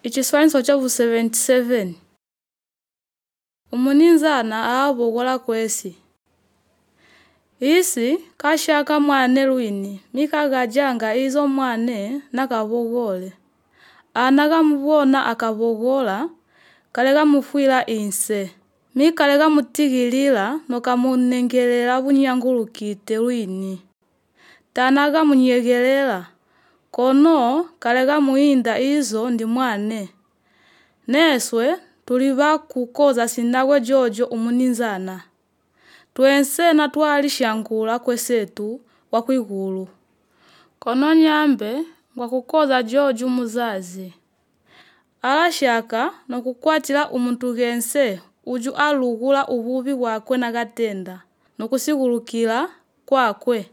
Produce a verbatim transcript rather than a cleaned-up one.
Ichiswaniso chavu seventy seven. Umuninzana aabogola kwesi. Isi kashaka mwane lwini mika gajanga izo mwane nakabogole. Anaga mubona akabogola kalega mufwila inse. Mika lega mutigilila noka munengelela bunyangulukite lwini. Tanaga munyegelela kono kalega muinda izo ndi mwane. Neswe tuliba kukoza sindagwe jojo umuninzana. Tuense na tuwali shankula kwesetu wakwigulu. Kono nyambe ngwa kukoza jojo muzazi. Alashaka no kukwatila umuntu gense uju alugula ububi wakwe na gatenda no kusigulukila kwakwe.